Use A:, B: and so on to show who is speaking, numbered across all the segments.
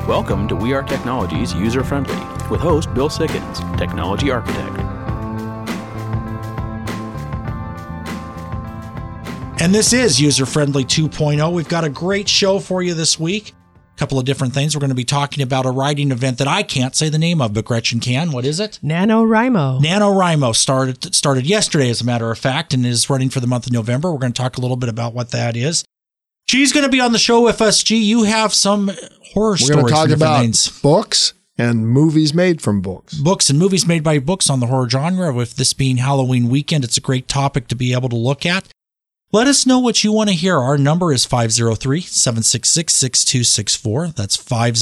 A: Welcome to We Are Technology's User Friendly with host Bill Sickens, Technology Architect.
B: And this is User Friendly 2.0. We've got a great show for you this week. A couple of different things. We're going to be talking about a writing event that I can't say the name of, but Gretchen can. What is it?
C: NaNoWriMo.
B: NaNoWriMo started yesterday, as a matter of fact, and is running for the month of November. We're going to talk a little bit about what that is. G's going to be on the show with us. G, you have some horror stories.
D: We're going to talk about
B: things.
D: Books and movies made from books.
B: Books and movies made by books on the horror genre. With this being Halloween weekend, it's a great topic to be able to look at. Let us know what you want to hear. Our number is 503-766-6264. That's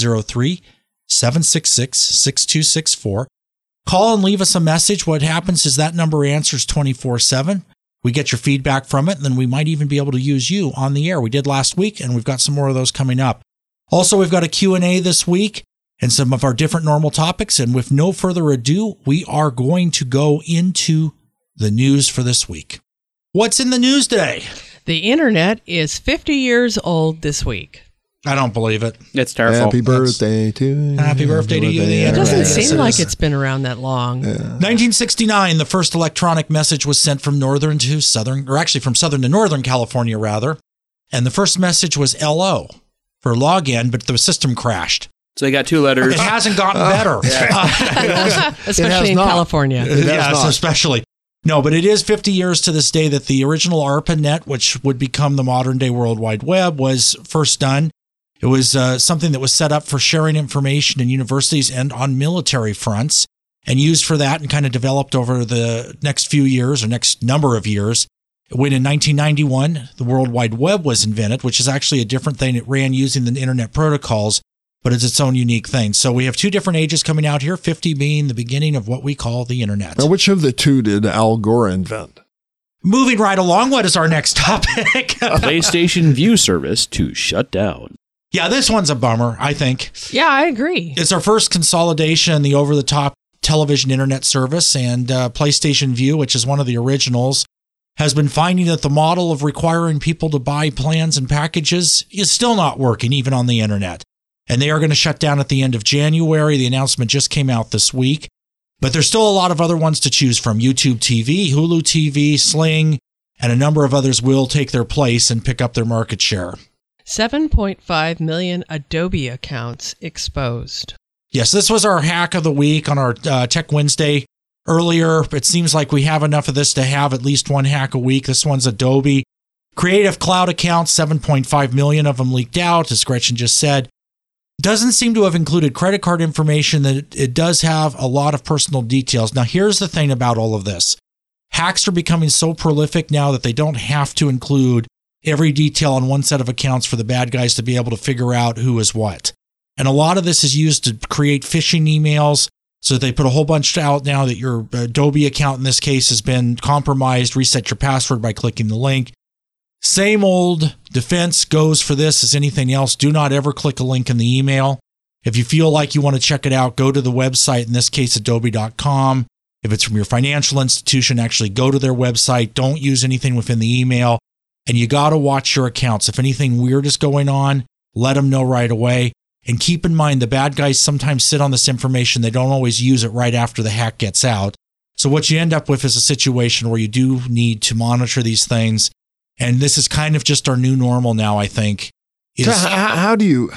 B: 503-766-6264. Call and leave us a message. What happens is that number answers 24/7. We get your feedback from it, and then we might even be able to use you on the air. We did last week, and we've got some more of those coming up. Also, we've got a Q&A this week and some of our different normal topics. And with no further ado, we are going to go into the news for this week. What's in the news today?
C: The internet is 50 years old this week.
B: I don't believe it.
A: It's terrible.
D: Happy birthday to you.
B: Happy birthday to you, the
C: It
B: internet.
C: doesn't
B: Yes,
C: seem
B: it
C: like
B: is.
C: it's been around that long.
B: 1969, the first electronic message was sent from northern to southern, or actually from southern to northern California, rather. And the first message was LO for login, but the system crashed.
A: So they got two letters.
B: It hasn't gotten better.
C: Especially in
D: not.
C: California.
B: Yes,
D: not.
B: especially. No, but it is 50 years to this day that the original ARPANET, which would become the modern day World Wide Web, was first done. It was something that was set up for sharing information in universities and on military fronts and used for that and kind of developed over the next few years or next number of years. When in 1991, the World Wide Web was invented, which is actually a different thing. It ran using the internet protocols, but it's its own unique thing. So we have two different ages coming out here, 50 being the beginning of what we call the internet.
D: Now, which of the two did Al Gore invent?
B: Moving right along, what is our next topic?
A: PlayStation View service to shut down.
B: Yeah, this one's a bummer, I think.
C: Yeah, I agree.
B: It's our first consolidation in the over-the-top television internet service, and PlayStation View, which is one of the originals, has been finding that the model of requiring people to buy plans and packages is still not working, even on the internet. And they are going to shut down at the end of January. The announcement just came out this week. But there's still a lot of other ones to choose from. YouTube TV, Hulu TV, Sling, and a number of others will take their place and pick up their market share.
C: 7.5 million Adobe accounts exposed.
B: Yes, this was our hack of the week on our Tech Wednesday earlier. It seems like we have enough of this to have at least one hack a week. This one's Adobe. Creative Cloud accounts, 7.5 million of them leaked out, as Gretchen just said. Doesn't seem to have included credit card information. That it does have a lot of personal details. Now, here's the thing about all of this. Hacks are becoming so prolific now that they don't have to include every detail on one set of accounts for the bad guys to be able to figure out who is what. And a lot of this is used to create phishing emails. So they put a whole bunch out now that your Adobe account in this case has been compromised. Reset your password by clicking the link. Same old defense goes for this as anything else. Do not ever click a link in the email. If you feel like you want to check it out, go to the website, in this case, adobe.com. If it's from your financial institution, actually go to their website. Don't use anything within the email. And you got to watch your accounts. If anything weird is going on, let them know right away. And keep in mind, the bad guys sometimes sit on this information. They don't always use it right after the hack gets out. So what you end up with is a situation where you do need to monitor these things. And this is kind of just our new normal now, I think.
D: So how do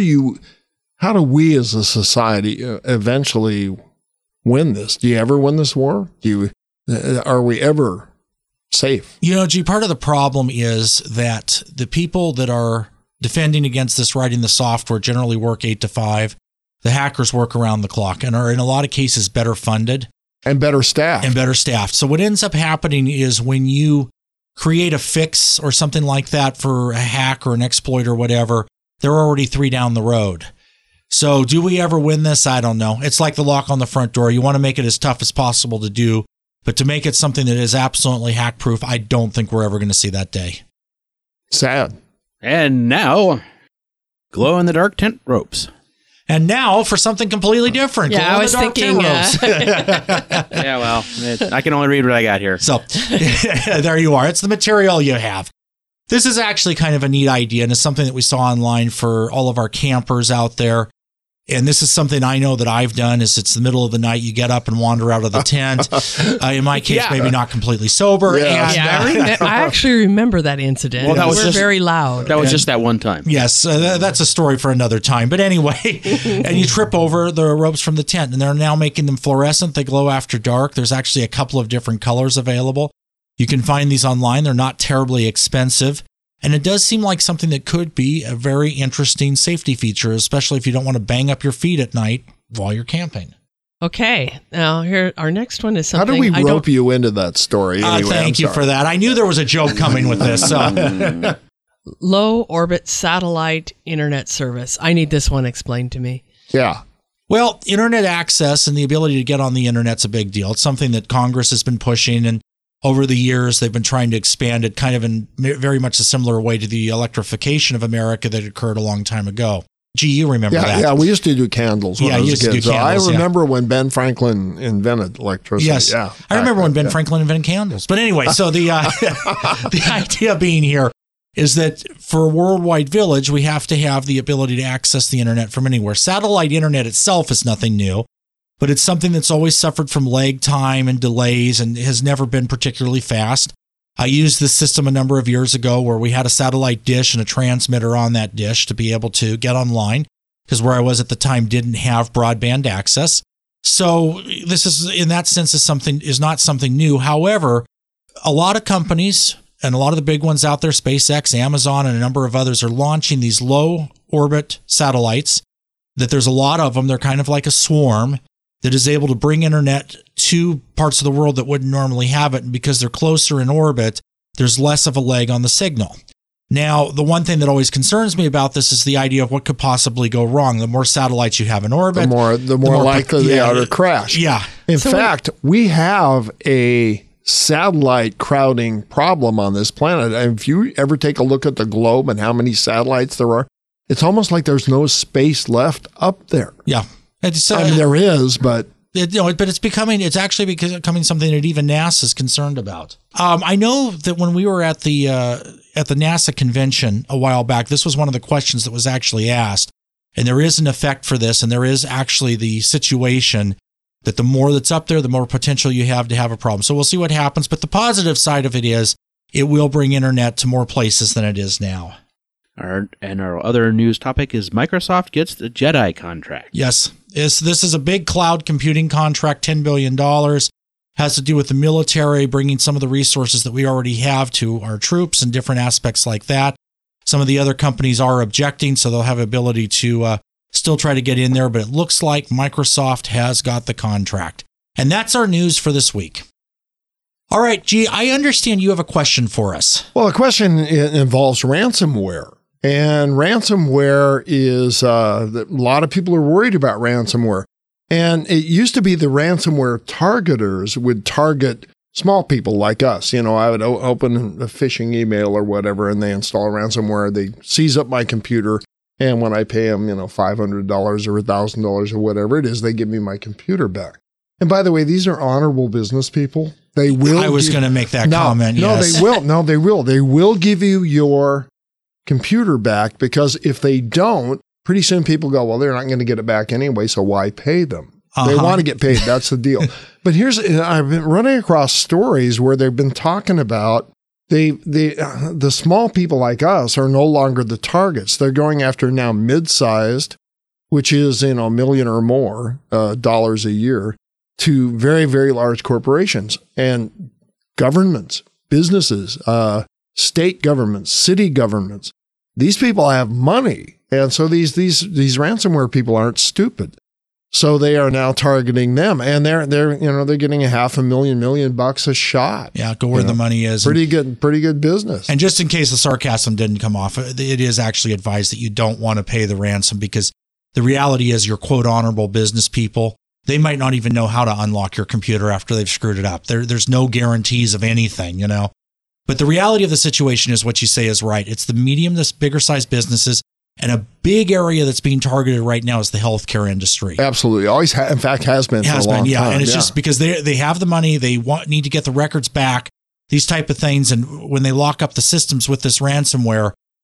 D: we as a society eventually win this? Do you ever win this war? Are we ever safe?
B: You know, G, part of the problem is that the people that are defending against this, writing the software, generally work 8 to 5. The hackers work around the clock and are in a lot of cases better funded.
D: And better staffed.
B: So what ends up happening is when you create a fix or something like that for a hack or an exploit or whatever, they're already 3 down the road. So do we ever win this? I don't know. It's like the lock on the front door. You want to make it as tough as possible to do, but to make it something that is absolutely hack proof, I don't think we're ever going to see that day.
D: Sad.
A: And now, glow-in-the-dark tent ropes.
B: And now for something completely different.
C: Yeah, I was thinking.
A: Yeah, well, I can only read what I got here.
B: So there you are. It's the material you have. This is actually kind of a neat idea, and it's something that we saw online for all of our campers out there. And this is something I know that I've done is it's the middle of the night. You get up and wander out of the tent. In my case, maybe not completely sober.
D: Yeah.
B: And,
C: I actually remember that incident.
A: Well, that was
C: We're
A: just-
C: very loud.
A: That was just that one time.
B: Yes, that's a story for another time. But anyway, and you trip over the ropes from the tent, and they're now making them fluorescent. They glow after dark. There's actually a couple of different colors available. You can find these online. They're not terribly expensive. And it does seem like something that could be a very interesting safety feature, especially if you don't want to bang up your feet at night while you're camping.
C: Okay. Now, here, our next one is
D: How
C: something
D: do we rope you into that story? Anyway,
B: Thank you for that. I knew there was a joke coming with this.
C: Low orbit satellite internet service. I need this one explained to me.
D: Yeah.
B: Well, internet access and the ability to get on the internet's a big deal. It's something that Congress has been pushing, and over the years, they've been trying to expand it kind of in very much a similar way to the electrification of America that occurred a long time ago. Gee, you remember that?
D: Yeah, we used to do candles when I was a kid. So I remember when Ben Franklin invented electricity.
B: Yes,
D: yeah,
B: I remember when Ben Franklin invented candles. But anyway, so the the idea being here is that for a worldwide village, we have to have the ability to access the internet from anywhere. Satellite internet itself is nothing new, but it's something that's always suffered from lag time and delays and has never been particularly fast. I used this system a number of years ago where we had a satellite dish and a transmitter on that dish to be able to get online, because where I was at the time didn't have broadband access. So this is, in that sense, is not something new. However, a lot of companies and a lot of the big ones out there, SpaceX, Amazon, and a number of others, are launching these low orbit satellites that there's a lot of them. They're kind of like a swarm that is able to bring internet to parts of the world that wouldn't normally have it. And because they're closer in orbit, there's less of a lag on the signal. Now, the one thing that always concerns me about this is the idea of what could possibly go wrong. The more satellites you have in orbit,
D: the more likely they are to crash.
B: Yeah.
D: In fact, we have a satellite crowding problem on this planet. And if you ever take a look at the globe and how many satellites there are, it's almost like there's no space left up there.
B: Yeah. It's,
D: I mean, there is, but
B: but it's becoming something that even NASA is concerned about. I know that when we were at the NASA convention a while back, this was one of the questions that was actually asked, and there is an effect for this, and there is actually the situation that the more that's up there, the more potential you have to have a problem. So we'll see what happens. But the positive side of it is it will bring internet to more places than it is now.
A: Our other news topic is Microsoft gets the JEDI contract.
B: Yes. This is a big cloud computing contract, $10 billion. Has to do with the military, bringing some of the resources that we already have to our troops and different aspects like that. Some of the other companies are objecting, so they'll have ability to still try to get in there, but it looks like Microsoft has got the contract. And that's our news for this week. All right, G, I understand you have a question for us.
D: Well, the question involves ransomware. And ransomware is, a lot of people are worried about ransomware. And it used to be the ransomware targeters would target small people like us. You know, I would open a phishing email or whatever, and they install ransomware. They seize up my computer. And when I pay them, $500 or $1,000 or whatever it is, they give me my computer back. And by the way, these are honorable business people. They will.
B: I was going to make that comment.
D: No,
B: yes.
D: they will. No, they will. They will give you your computer back, because if they don't, pretty soon people go, well, they're not going to get it back anyway, so why pay them? They want to get paid. That's the deal. But I've been running across stories where they've been talking about the small people like us are no longer the targets. They're going after now mid-sized, which is, $1 million or more dollars a year, to very, very large corporations and governments, businesses, state governments, city governments. These people have money. And so these ransomware people aren't stupid. So they are now targeting them, and they're getting $500,000 $1 a shot.
B: Yeah, go where the money is.
D: Pretty good business.
B: And just in case the sarcasm didn't come off, it is actually advised that you don't want to pay the ransom, because the reality is you're, quote, honorable business people. They might not even know how to unlock your computer after they've screwed it up. There's no guarantees of anything, But the reality of the situation is what you say is right. It's the medium, the bigger sized businesses. And a big area that's being targeted right now is the healthcare industry.
D: Absolutely. Always, in fact, has been for a long time.
B: And it's just because they have the money, they need to get the records back, these type of things. And when they lock up the systems with this ransomware,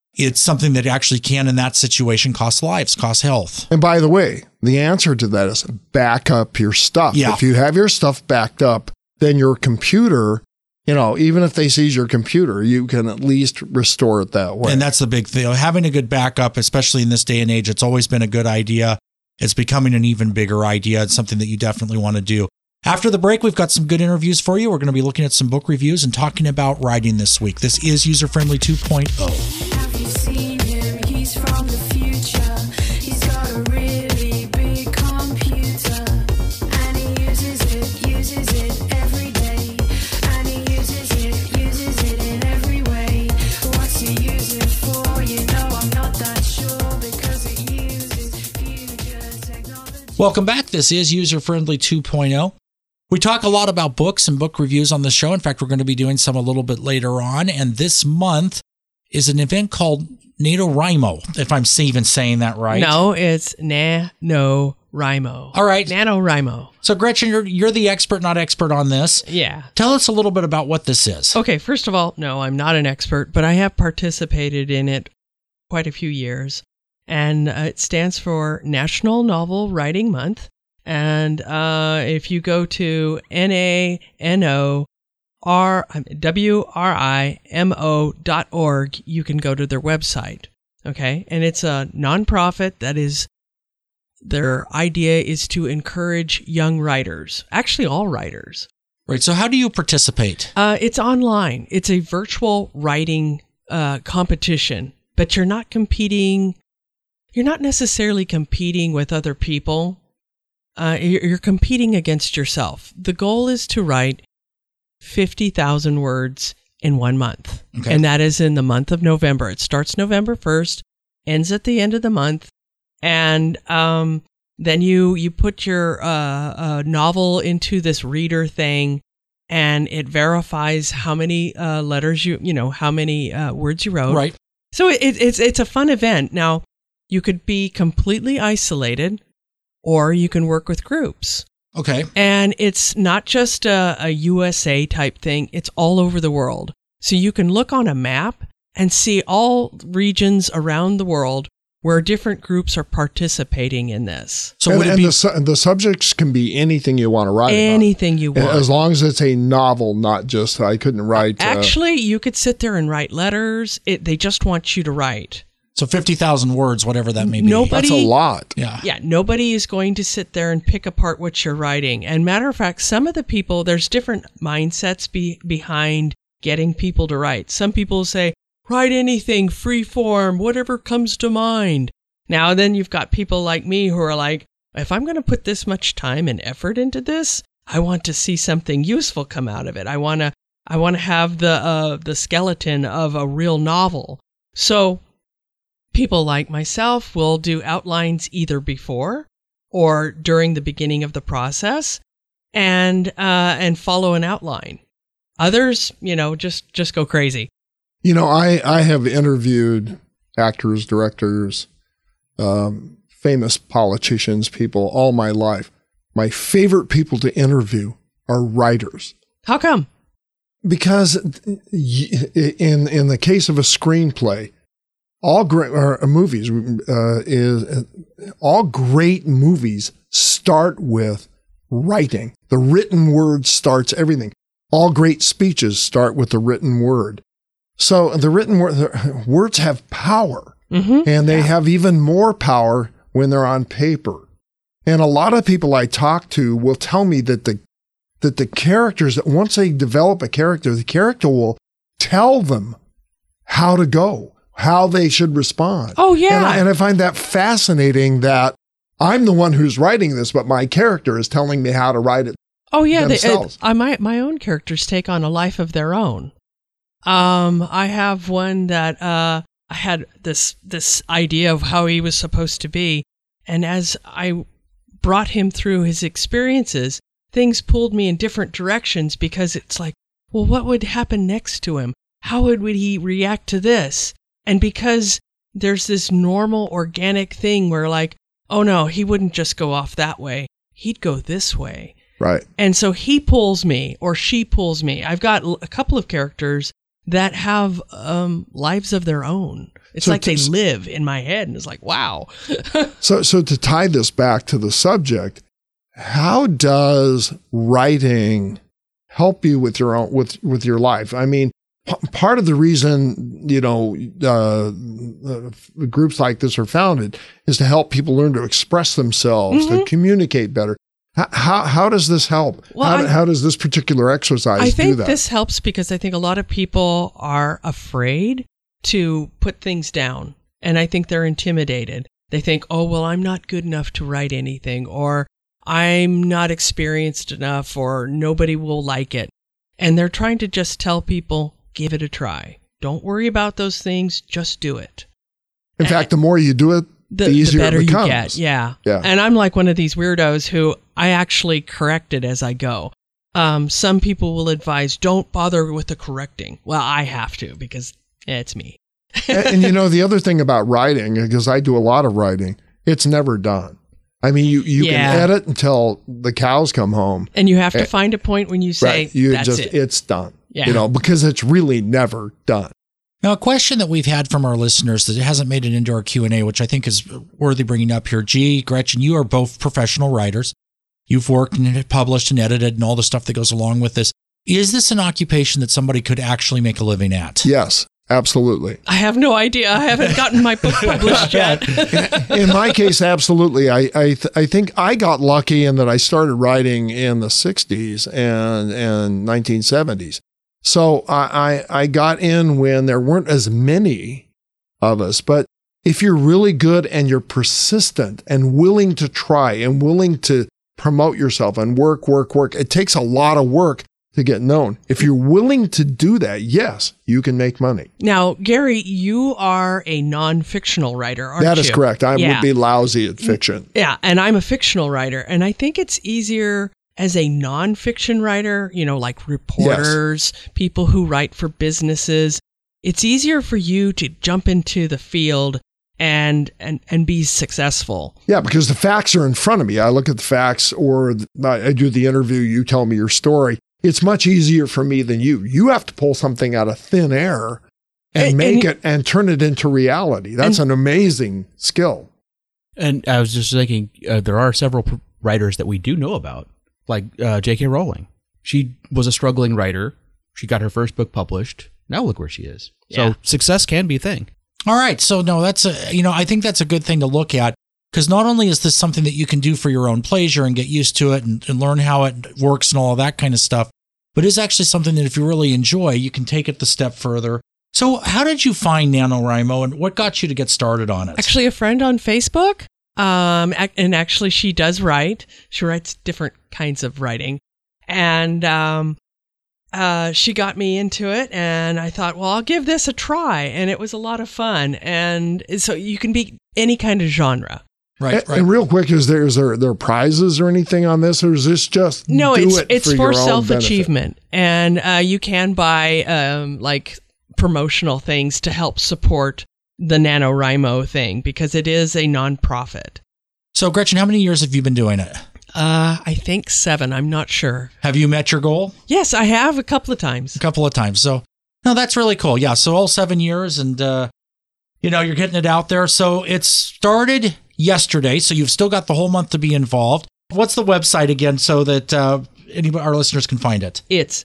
B: it's something that actually can, in that situation, cost lives, cost health.
D: And by the way, the answer to that is back up your stuff.
B: Yeah.
D: If you have your stuff backed up, then your computer, even if they seize your computer, you can at least restore it that way.
B: And that's the big thing. Having a good backup, especially in this day and age, it's always been a good idea. It's becoming an even bigger idea. It's something that you definitely want to do. After the break, we've got some good interviews for you. We're going to be looking at some book reviews and talking about writing this week. This is User Friendly 2.0.
E: Have you seen him? He's from the future. He's got a really big computer. And he uses it every day. And he uses it in every way. What's he use it for? I'm not that sure because it uses future technology.
B: Welcome back. This is User Friendly 2.0. We talk a lot about books and book reviews on the show. In fact, we're going to be doing some a little bit later on. And this month is an event called NaNoWriMo, if I'm even saying that right.
C: No, it's NaNoWriMo.
B: All right.
C: NaNoWriMo.
B: So, Gretchen, you're the expert, not expert on this.
C: Yeah.
B: Tell us a little bit about what this is.
C: Okay, first of all, no, I'm not an expert, but I have participated in it quite a few years. And it stands for National Novel Writing Month. And if you go to NaNoWriMo.org, you can go to their website. Okay. And it's a nonprofit that is, their idea is to encourage young writers, actually all writers.
B: Right. So how do you participate?
C: It's online. It's a virtual writing competition, but you're not competing. You're not necessarily competing with other people. You're competing against yourself. The goal is to write 50,000 words in 1 month.
B: Okay.
C: And that is in the month of November. It starts November 1st, ends at the end of the month. And then you put your novel into this reader thing, and it verifies how many letters how many words you wrote.
B: Right.
C: So it's a fun event. Now, you could be completely isolated, or you can work with groups.
B: Okay.
C: And it's not just a USA type thing. It's all over the world. So you can look on a map and see all regions around the world where different groups are participating in this.
B: So would it be
D: the subjects can be anything you want to write
C: anything you want.
D: as long as it's a novel, not just I couldn't write.
C: Actually, you could sit there and write letters. They just want you to write.
B: so 50,000 words, whatever that may be?
C: Nobody-
D: That's a lot.
B: Yeah.
C: Yeah, nobody is going to sit there and pick apart what you're writing. And matter of fact, some of the people, there's different mindsets behind getting people to write. Some people say, write anything, free form, whatever comes to mind. Now, then you've got people like me who are like, if I'm going to put this much time and effort into this, I want to see something useful come out of it. I want to have the skeleton of a real novel. So people like myself will do outlines either before or during the beginning of the process, and follow an outline. Others, just go crazy.
D: I have interviewed actors, directors, famous politicians, people all my life. My favorite people to interview are writers.
C: How come?
D: Because in the case of a screenplay, all great movies start with writing. The written word starts everything. All great speeches start with the written word. So the words have power, and they have even more power when they're on paper. And a lot of people I talk to will tell me that the characters, that once they develop a character, the character will tell them how to go, how they should respond.
C: Oh, yeah.
D: And I find that fascinating that I'm the one who's writing this, but my character is telling me how to write it.
C: Oh, yeah.
D: Themselves.
C: My own characters take on a life of their own. I have one that I had this idea of how he was supposed to be. And as I brought him through his experiences, things pulled me in different directions, because it's like, well, what would happen next to him? How would he react to this? And because there's this normal organic thing where like, oh no, he wouldn't just go off that way. He'd go this way.
D: Right.
C: And so he pulls me or she pulls me. I've got a couple of characters that have lives of their own. It's
D: So
C: like they
D: to-
C: live in my head, and it's like, wow.
D: So to tie this back to the subject, how does writing help you with your own with your life? I mean, part of the reason groups like this are founded is to help people learn to express themselves, to communicate better. How does this help?
C: Well,
D: How does this particular exercise
C: I
D: do
C: think
D: that?
C: this helps because I think a lot of people are afraid to put things down, and I think they're intimidated. They think, oh, well, I'm not good enough to write anything, or I'm not experienced enough, or nobody will like it. And they're trying to just tell people, give it a try. Don't worry about those things. Just do it.
D: In fact, the more you do it, the easier
C: better
D: it becomes.
C: you get. Yeah.
D: Yeah.
C: And I'm like one of these weirdos who I actually correct it as I go. Some people will advise, don't bother with the correcting. Well, I have to because it's me.
D: and the other thing about writing, because I do a lot of writing, it's never done. I mean, you can edit until the cows come home.
C: And you have to find a point when you say,
D: Right.
C: that's it.
D: It's done.
C: Yeah.
D: Because it's really never done.
B: Now, a question that we've had from our listeners that hasn't made it into our Q&A, which I think is worthy bringing up here. G, Gretchen, you are both professional writers. You've worked and published and edited and all the stuff that goes along with this. Is this an occupation that somebody could actually make a living at?
D: Yes, absolutely.
C: I have no idea. I haven't gotten my book published yet.
D: In my case, absolutely. I think I got lucky in that I started writing in the 60s and 1970s. So I got in when there weren't as many of us. But if you're really good and you're persistent and willing to try and willing to promote yourself and work, it takes a lot of work to get known. If you're willing to do that, yes, you can make money.
C: Now, Gary, you are a non-fictional writer, aren't you?
D: That is correct. I would be lousy at fiction.
C: Yeah, and I'm a fictional writer. And I think it's easier as a non-fiction writer, like reporters, people who write for businesses. It's easier for you to jump into the field and be successful.
D: Yeah, because the facts are in front of me. I look at the facts, or I do the interview, you tell me your story. It's much easier for me than you. You have to pull something out of thin air and make it and turn it into reality. That's an amazing skill.
A: And I was just thinking, there are several writers that we do know about, like J.K. Rowling. She was a struggling writer. She got her first book published. Now look where she is.
C: Yeah.
A: So success can be a thing.
B: All right. So no, that's I think that's a good thing to look at, because not only is this something that you can do for your own pleasure and get used to it and learn how it works and all of that kind of stuff, but it's actually something that if you really enjoy, you can take it the step further. So how did you find NaNoWriMo and what got you to get started on it?
C: Actually, a friend on Facebook, and actually she does write. She writes different kinds of writing. And she got me into it, and I thought, well, I'll give this a try. And it was a lot of fun. And so you can be any kind of genre.
B: Right.
D: And real quick, is there prizes or anything on this, or is this just
C: No, it's for
D: your own
C: self-achievement. And you can buy like promotional things to help support the NaNoWriMo thing, because it is a nonprofit.
B: So Gretchen, how many years have you been doing it?
C: I think 7. I'm not sure.
B: Have you met your goal?
C: Yes, I have a couple of times.
B: A couple of times. So no, that's really cool. Yeah. So all 7 years, and you're getting it out there. So it started yesterday, so you've still got the whole month to be involved. What's the website again, so that any of our listeners can find it?
C: It's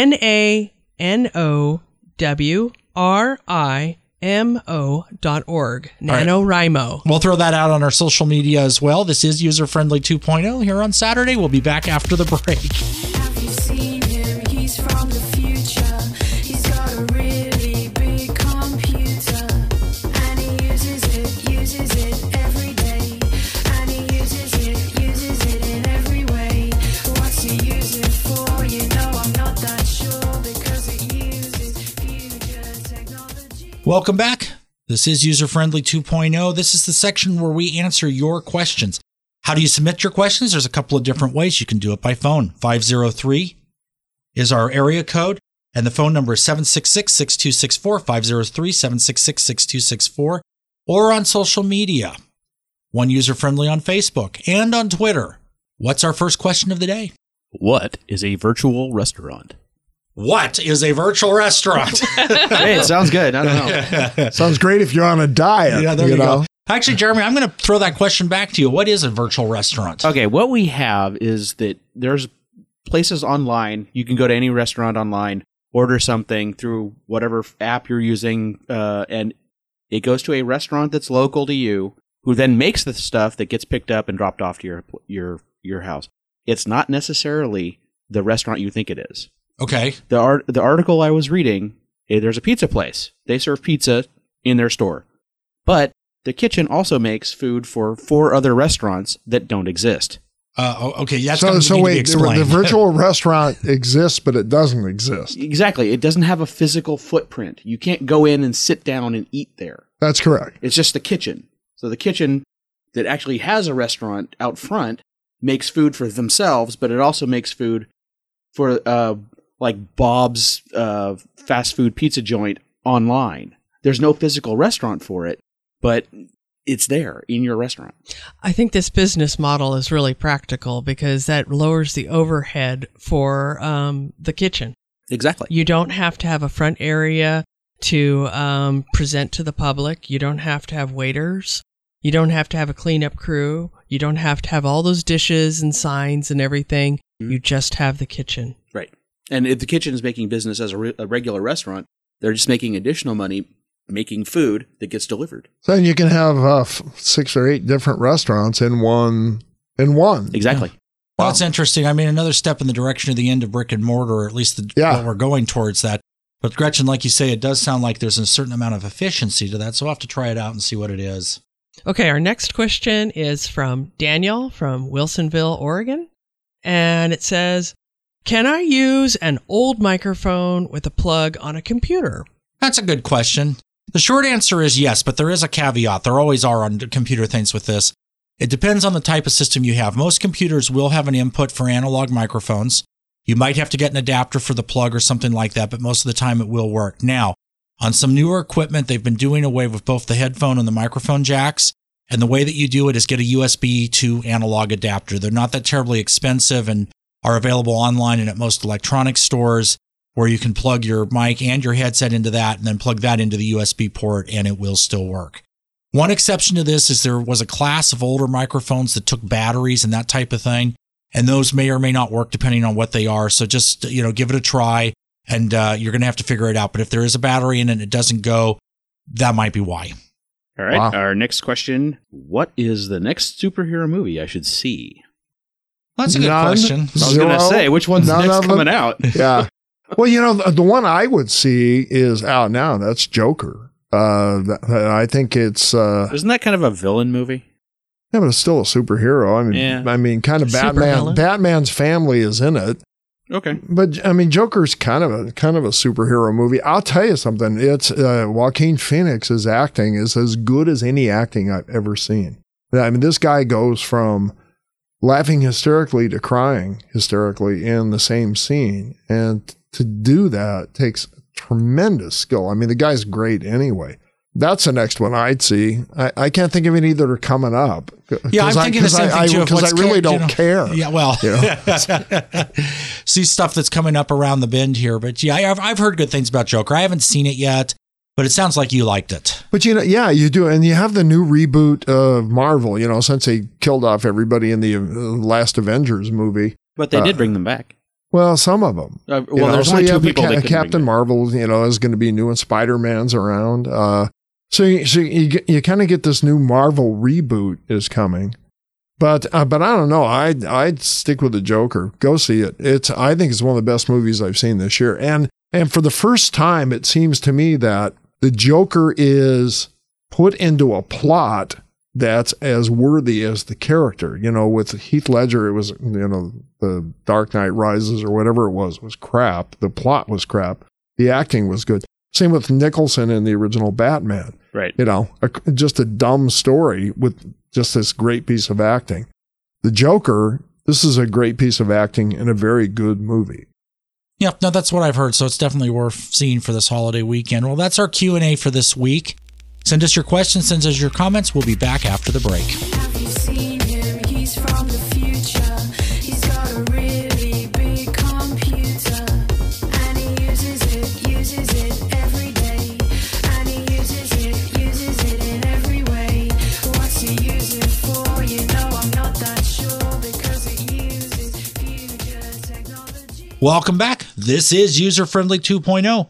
C: NaNoWriMo.org. NaNoWriMo.
B: We'll throw that out on our social media as well. This is User Friendly 2.0 here on Saturday. We'll be back after the break.
E: Have you seen him? He's from the future. He's got a really big computer, and he uses it every day. And he uses it in every way. What's he use it for? I'm not that sure, because it uses future technology.
B: Welcome back. This is User Friendly 2.0. This is the section where we answer your questions. How do you submit your questions? There's a couple of different ways. You can do it by phone. 503 is our area code, and the phone number is 766-6264, 503-766-6264, or on social media. One User Friendly on Facebook and on Twitter. What's our first question of the day?
A: What is a virtual restaurant?
B: What is a virtual restaurant?
A: Hey, it sounds good. I don't know.
D: Sounds great if you're on a diet.
B: Yeah, there
D: you
B: you
D: know.
B: go. Actually, Jeremy, I'm going to throw that question back to you. What is a virtual restaurant?
A: Okay, what we have is that there's places online. You can go to any restaurant online, order something through whatever app you're using, and it goes to a restaurant that's local to you, who then makes the stuff that gets picked up and dropped off to your house. It's not necessarily the restaurant you think it is.
B: Okay.
A: The article I was reading, there's a pizza place. They serve pizza in their store. But the kitchen also makes food for 4 other restaurants that don't exist.
B: Okay, that's
D: So
B: going to
D: wait,
B: be explained.
D: the virtual restaurant exists, but it doesn't exist.
A: Exactly. It doesn't have a physical footprint. You can't go in and sit down and eat there.
D: That's correct.
A: It's just the kitchen. So the kitchen that actually has a restaurant out front makes food for themselves, but it also makes food for like Bob's fast food pizza joint online. There's no physical restaurant for it, but it's there in your restaurant.
C: I think this business model is really practical because that lowers the overhead for the kitchen.
A: Exactly.
C: You don't have to have a front area to present to the public. You don't have to have waiters. You don't have to have a cleanup crew. You don't have to have all those dishes and signs and everything.
A: Mm-hmm.
C: You just have the kitchen.
A: Right. And if the kitchen is making business as a regular restaurant, they're just making additional money making food that gets delivered.
D: So you can have 6 or 8 different restaurants in one.
A: Exactly.
B: Well, that's interesting. I mean, another step in the direction of the end of brick and mortar, or at least what we're going towards that. But Gretchen, like you say, it does sound like there's a certain amount of efficiency to that. So I'll have to try it out and see what it is.
C: Okay, our next question is from Daniel from Wilsonville, Oregon. And it says, can I use an old microphone with a plug on a computer?
B: That's a good question. The short answer is yes, but there is a caveat. There always are on computer things with this. It depends on the type of system you have. Most computers will have an input for analog microphones. You might have to get an adapter for the plug or something like that, but most of the time it will work. Now, on some newer equipment, they've been doing away with both the headphone and the microphone jacks. And the way that you do it is get a USB to analog adapter. They're not that terribly expensive and are available online and at most electronic stores, where you can plug your mic and your headset into that and then plug that into the USB port and it will still work. One exception to this is there was a class of older microphones that took batteries and that type of thing, and those may or may not work depending on what they are. So just, give it a try and you're going to have to figure it out. But if there is a battery in it and it doesn't go, that might be why.
A: All right.
D: Wow.
A: Our next question. What is the next superhero movie I should see?
B: That's a good
D: None.
B: question.
A: I was going to say, which one's
D: None
A: next
D: of them?
A: coming out?
D: Yeah. Well, the one I would see is out now. That's Joker. I think it's
A: Isn't that kind of a villain movie?
D: yeah, but it's still a superhero. I mean, kind of Batman.
C: Supervillain.
D: Batman's family is in it,
A: Okay.
D: but I mean, Joker's kind of a superhero movie. I'll tell you something. It's Joaquin Phoenix's acting is as good as any acting I've ever seen. I mean, this guy goes from laughing hysterically to crying hysterically in the same scene, and to do that takes tremendous skill. I mean, the guy's great anyway. That's the next one I'd see. I can't think of any that are coming up.
B: Yeah, I'm thinking the same thing too.
D: Because I really don't care.
B: Yeah, well,
D: You know?
B: see stuff that's coming up around the bend here. But yeah, I've heard good things about Joker. I haven't seen it yet, but it sounds like you liked it.
D: But yeah, you do. And you have the new reboot of Marvel, since they killed off everybody in the last Avengers movie.
A: But they did bring them back.
D: Well, some of them.
A: Well, there's only 2 people that couldn't
D: Captain
A: bring
D: Marvel, is going to be new, and Spider-Man's around. So you kind of get this new Marvel reboot is coming. But I don't know. I'd stick with the Joker. Go see it. I think it's one of the best movies I've seen this year. And for the first time, it seems to me that the Joker is put into a plot that's as worthy as the character. With Heath Ledger, it was, the Dark Knight Rises or whatever it was crap. The plot was crap. The acting was good. Same with Nicholson in the original Batman.
A: Right.
D: Just a dumb story with just this great piece of acting. The Joker, this is a great piece of acting and a very good movie.
B: Yeah, no, that's what I've heard. So it's definitely worth seeing for this holiday weekend. Well, that's our Q&A for this week. Send us your questions, send us your comments. We'll be back after the break.
E: Have you seen him? He's from the future. He's got a really big computer, and he
B: Welcome back. This is User Friendly 2.0.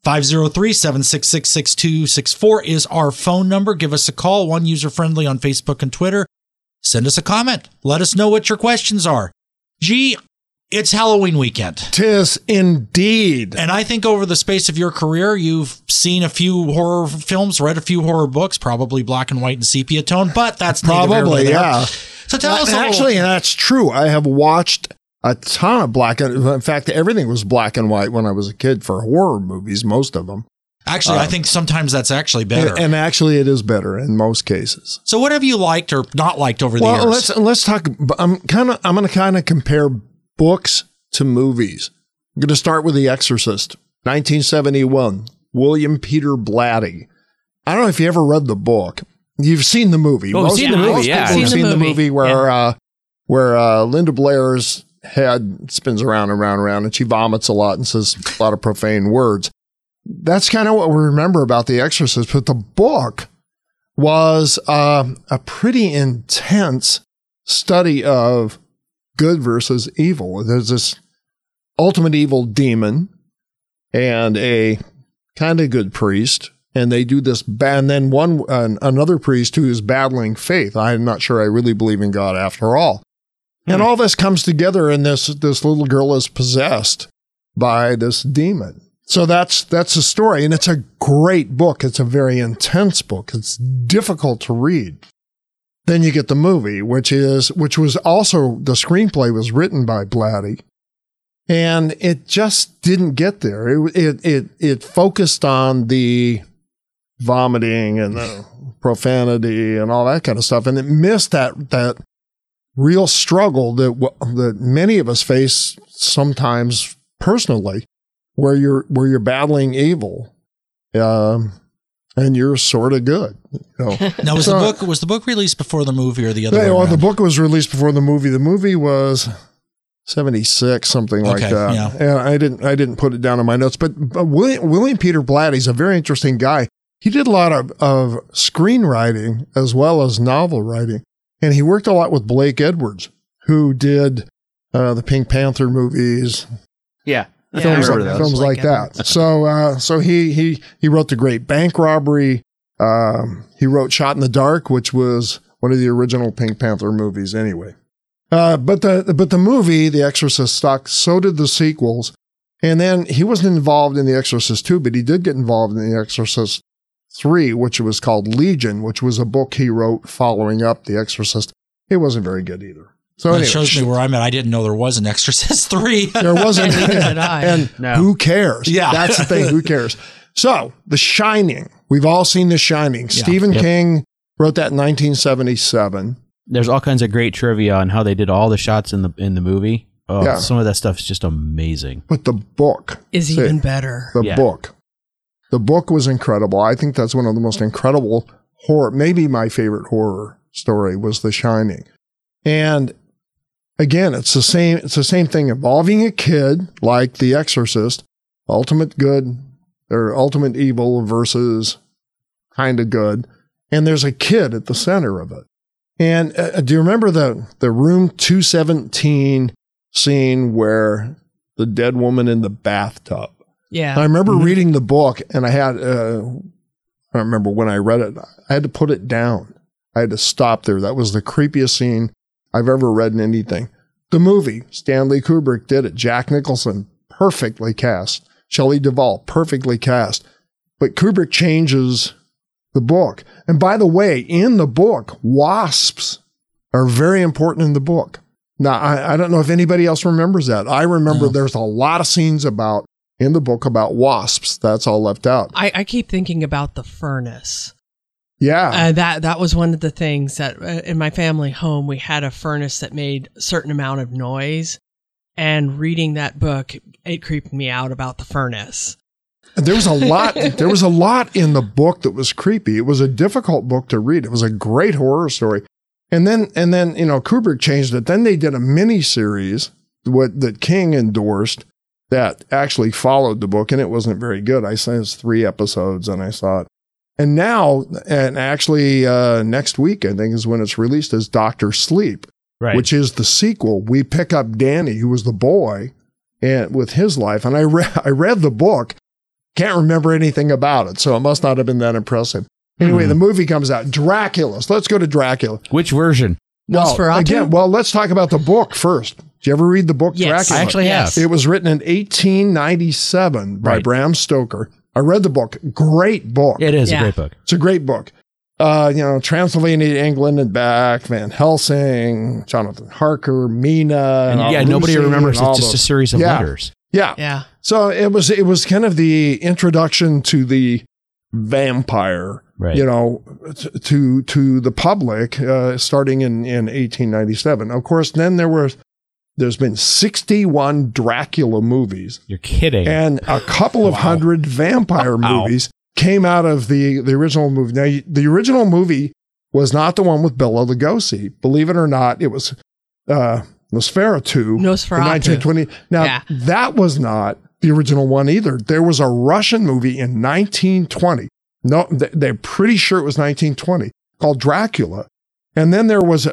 B: 503-766-6264 is our phone number. Give us a call. One User Friendly on Facebook and Twitter. Send us a comment. Let us know what your questions are. Gee, it's Halloween weekend.
D: 'Tis indeed.
B: And I think over the space of your career, you've seen a few horror films, read a few horror books, probably black and white and sepia tone, but that's neither here nor
D: Probably,
B: there.
D: yeah.
B: So tell us a little-
D: Actually, that's true. I have watched a ton of in fact, everything was black and white when I was a kid for horror movies, most of them.
B: Actually, I think sometimes that's actually better.
D: And actually, it is better in most cases.
B: So what have you liked or not liked over the
D: Well,
B: years?
D: let's talk. I'm going to compare books to movies. I'm going to start with The Exorcist, 1971, William Peter Blatty. I don't know if you ever read the book. You've seen the movie.
A: Oh, we've seen the movie,
D: most
A: yeah.
D: people have
C: Seen the
D: seen the
C: movie.
D: movie where Linda Blair's head spins around and around and around, and she vomits a lot and says a lot of profane words. That's kind of what we remember about The Exorcist. But the book was a pretty intense study of good versus evil. There's this ultimate evil demon and a kind of good priest, and they do this and then another priest who is battling faith. I'm not sure I really believe in God after all. And all this comes together, and this little girl is possessed by this demon. So that's the story, and it's a great book. It's a very intense book. It's difficult to read. Then you get the movie, which was also, the screenplay was written by Blatty, and it just didn't get there. It focused on the vomiting and the profanity and all that kind of stuff, and it missed that real struggle that many of us face sometimes personally, where you're battling evil, and you're sort of good.
B: Now, was the book released before the movie or the other way
D: Well,
B: around?
D: the book was released before the movie. The movie was 76, something like
B: Okay,
D: that.
B: yeah.
D: And I didn't put it down in my notes, but William Peter Blatty's a very interesting guy. He did a lot of screenwriting as well as novel writing. And he worked a lot with Blake Edwards, who did the Pink Panther movies,
A: Yeah. I
C: Yeah,
A: don't
C: I
A: remember
C: remember
A: those.
D: films
C: Blake
D: like that. So he wrote The Great Bank Robbery. He wrote Shot in the Dark, which was one of the original Pink Panther movies anyway. But the movie, The Exorcist, stuck. So did the sequels. And then he wasn't involved in The Exorcist 2, but he did get involved in The Exorcist 3, which was called Legion, which was a book he wrote following up The Exorcist. It wasn't very good either. So
B: That
D: anyway,
B: shows me where I'm at. I didn't know there was an Exorcist 3.
D: there wasn't.
C: Neither did I.
D: And
A: No.
D: who cares?
B: Yeah.
D: That's the thing. Who cares? So The Shining. We've all seen The Shining. Stephen
A: Yep.
D: King wrote that in 1977.
A: There's all kinds of great trivia on how they did all the shots in the movie. Oh,
D: Yeah.
A: some of that stuff is just amazing.
D: But the book
C: Is
D: see,
C: even better.
D: The
A: Yeah.
D: book. The book was incredible. I think that's one of the most incredible horror, maybe my favorite horror story was The Shining. And again, it's the same thing involving a kid like The Exorcist, ultimate good or ultimate evil versus kind of good. And there's a kid at the center of it. And do you remember the room 217 scene where the dead woman in the bathtub?
C: Yeah.
D: I remember reading the book, and I had, I don't remember when I read it, I had to put it down. I had to stop there. That was the creepiest scene I've ever read in anything. The movie, Stanley Kubrick did it. Jack Nicholson, perfectly cast. Shelley Duvall, perfectly cast. But Kubrick changes the book. And by the way, in the book, wasps are very important in the book. Now, I don't know if anybody else remembers that. I remember there's a lot of scenes in the book about wasps. That's all left out.
C: I keep thinking about the furnace.
D: Yeah.
C: That was one of the things that in my family home, we had a furnace that made a certain amount of noise. And reading that book, it creeped me out about the furnace.
D: There was a lot in the book that was creepy. It was a difficult book to read. It was a great horror story. And then, Kubrick changed it. Then they did a mini series that King endorsed that actually followed the book, and it wasn't very good. I saw it's 3 episodes, and I saw it. And now, and actually next week, I think is when it's released, is Dr. Sleep,
A: Right.
D: which is the sequel. We pick up Danny, who was the boy, and with his life. And I read the book, can't remember anything about it, so it must not have been that impressive. Anyway, the movie comes out, Dracula. So let's go to Dracula.
A: Which version?
D: No,
C: Nosferatu?
D: again, well, let's talk about the book first. Did you ever read the book
C: Yes.
D: Dracula?
A: I actually
C: Yes.
A: have.
D: It was written in 1897 by
A: Right.
D: Bram Stoker. I read the book. Great book.
A: It is
C: Yeah.
A: a great book.
D: It's a great book. Transylvania, England and back, Van Helsing, Jonathan Harker, Mina.
A: And
D: all-
A: yeah, nobody
D: Lucy
A: remembers.
D: and all
A: It's just a
D: those.
A: series of
D: Yeah.
A: letters.
D: Yeah.
C: Yeah.
D: So it was kind of the introduction to the vampire,
A: Right.
D: to the public, starting in 1897. Of course, then there's been 61 Dracula movies
A: You're kidding.
D: and a couple of hundred vampire
A: Wow.
D: movies came out of the original movie. Now, the original movie was not the one with Bela Lugosi. Believe it or not, it was Nosferatu. In
C: Nosferatu.
D: 1920. Now,
C: Yeah.
D: that was not the original one either. There was a Russian movie in 1920. No, they're pretty sure it was 1920 called Dracula. And then there was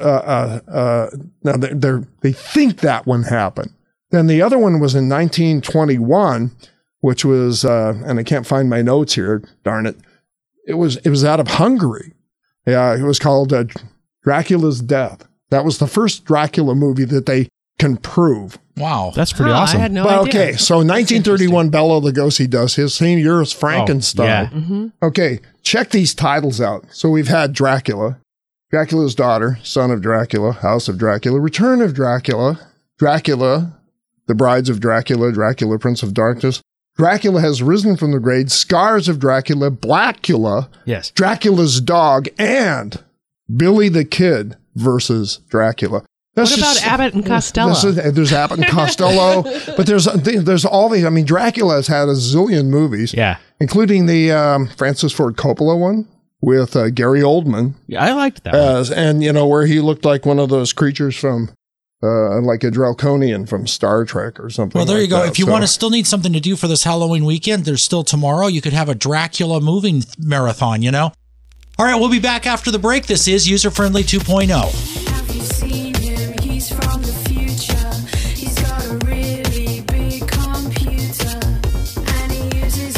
D: now they think that one happened. Then the other one was in 1921, which was, and I can't find my notes here, darn it. It was out of Hungary. Yeah, it was called Dracula's Death. That was the first Dracula movie that they can prove.
B: Wow.
A: That's pretty
C: Huh,
A: awesome.
C: I had no
D: But
C: idea.
D: okay, so 1931, Bela Lugosi does his same year as Frankenstein.
A: yeah.
C: Mm-hmm.
D: Okay, check these titles out. So we've had Dracula, Dracula's Daughter, Son of Dracula, House of Dracula, Return of Dracula, Dracula, The Brides of Dracula, Dracula, Prince of Darkness, Dracula Has Risen from the Grave, Scars of Dracula, Blackula,
A: Yes.
D: Dracula's Dog, and Billy the Kid versus Dracula. That's
C: What about
D: just-
C: Abbott and Costello?
D: There's Abbott and Costello, but there's all these. I mean, Dracula has had a zillion movies,
A: Yeah.
D: including the Francis Ford Coppola one with Gary Oldman,
A: Yeah, I liked that. one.
D: and where he looked like one of those creatures from, like a Draconian from Star Trek or something.
B: Well, there
D: like
B: you go.
D: that.
B: If you
D: So-
B: want to still need something to do for this Halloween weekend, there's still tomorrow. You could have a Dracula movie marathon, All right, we'll be back after the break. This is User Friendly 2.0.
E: Have you seen him? He's from the future. He's got a really big computer. And he uses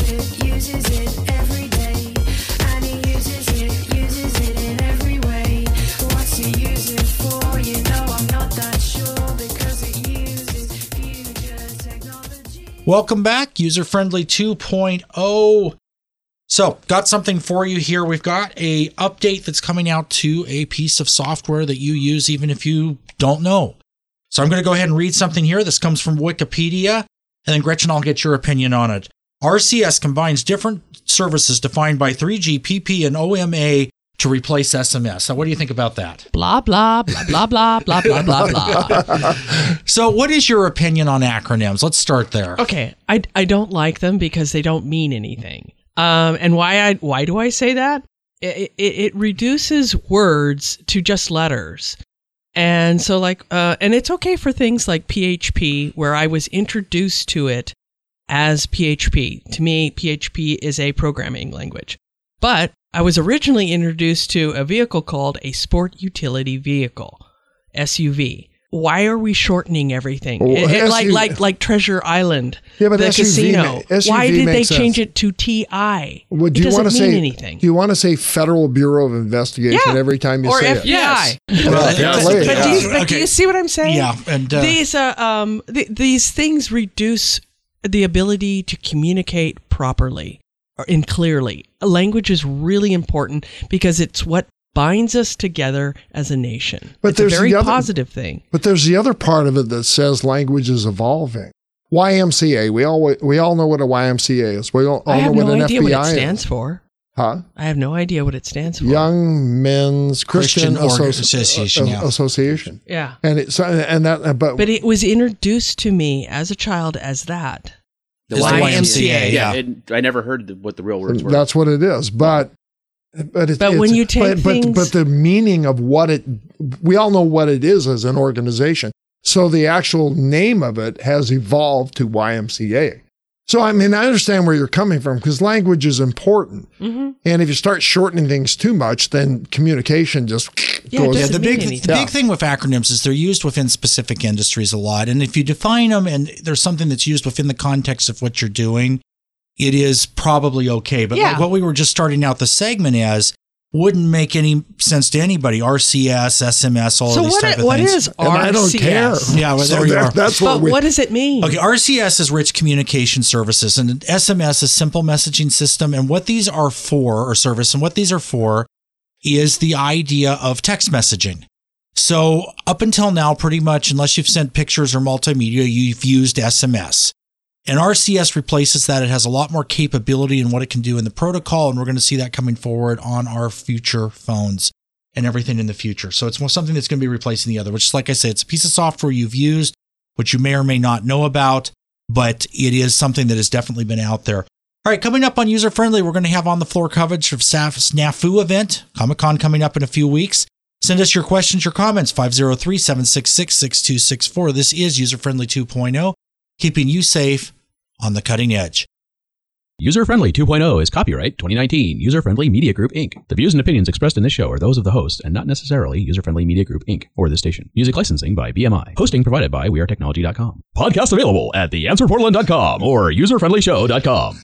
E: it every day. And he uses it in every way. What's he use it for? You know I'm not that sure because it uses future technology.
B: Welcome back, User Friendly 2.0. So, got something for you here. We've got a update that's coming out to a piece of software that you use even if you don't know. So I'm going to go ahead and read something here. This comes from Wikipedia, and then Gretchen, I'll get your opinion on it. RCS combines different services defined by 3G, PP, and OMA to replace SMS. Now, what do you think about that?
C: Blah, blah, blah, blah, blah, blah, blah, blah, blah.
B: So what is your opinion on acronyms? Let's start there.
C: Okay, I don't like them because they don't mean anything. And why do I say that? It reduces words to just letters. And so and it's okay for things like PHP, where I was introduced to it as PHP. To me, PHP is a programming language. But I was originally introduced to a vehicle called a Sport Utility Vehicle, SUV. Why are we shortening everything?
D: Well,
C: Like Treasure Island,
D: Yeah, but
C: the
D: SUV
C: casino.
D: SUV
C: Why did they
D: makes
C: change
D: sense.
C: it to TI?
D: Well, do
C: It
D: you want to
C: doesn't mean
D: say
C: anything.
D: Do you want to say Federal Bureau of Investigation
C: Yeah.
D: every time you
C: Or
D: say
C: FBI.
D: it?
A: Yes.
B: Well,
D: Yeah,
B: it's-
D: play it,
C: But,
D: yeah.
C: do you see what I'm saying?
B: Yeah, and
C: These things reduce the ability to communicate properly and clearly. Language is really important because it's what binds us together as a nation.
D: But
C: it's
D: there's
C: a very
D: the other-
C: positive thing.
D: But there's the other part of it that says language is evolving. YMCA. We all know what a YMCA is. We all
C: I
D: know
C: have
D: what
C: no
D: an
C: idea
D: FBI
C: what it stands
D: is.
C: for.
D: Huh?
C: I have no idea what it stands for.
D: Young Men's Christian,
B: Association, yeah.
D: Association.
C: Yeah.
D: And it's and that
C: But it was introduced to me as a child as that.
A: The
B: It's the
C: YMCA,
B: yeah.
A: I never heard what the real words were.
D: that's what it is. But
C: when you take things-
D: but the meaning of what it, we all know what it is as an organization. So the actual name of it has evolved to YMCA. So, I mean, I understand where you're coming from because language is important.
C: Mm-hmm.
D: And if you start shortening things too much, then communication just
C: Yeah, it
D: goes.
C: doesn't
B: the
C: mean
B: big
C: anything.
B: the big thing with acronyms is they're used within specific industries a lot. And if you define them and there's something that's used within the context of what you're doing, it is probably okay. But
C: Yeah.
B: like what we were just starting out the segment as wouldn't make any sense to anybody. RCS, SMS, all
C: So
B: of these type of
C: what
B: things.
C: is
D: And I don't care.
C: RCS?
B: Yeah, well,
D: So
B: there you are.
D: that's what
C: But
D: we.
C: what does it mean?
B: Okay, RCS is Rich Communication Services, and SMS is Simple Messaging System. And what these are for, or service, and what these are for is the idea of text messaging. So up until now, pretty much, unless you've sent pictures or multimedia, you've used SMS. And RCS replaces that. It has a lot more capability in what it can do in the protocol, and we're going to see that coming forward on our future phones and everything in the future. So it's more something that's going to be replacing the other, which is, like I said, it's a piece of software you've used, which you may or may not know about, but it is something that has definitely been out there. All right, coming up on User Friendly, we're going to have on the floor coverage of SNAFU event, Comic-Con coming up in a few weeks. Send us your questions, your comments, 503-766-6264. This is User Friendly 2.0, keeping you safe on the cutting edge.
F: User Friendly 2.0 is copyright 2019 User Friendly Media Group, Inc. The views and opinions expressed in this show are those of the host and not necessarily User Friendly Media Group, Inc. or this station. Music licensing by BMI. Hosting provided by WeAreTechnology.com. Podcast available at theanswerportland.com or userfriendlyshow.com.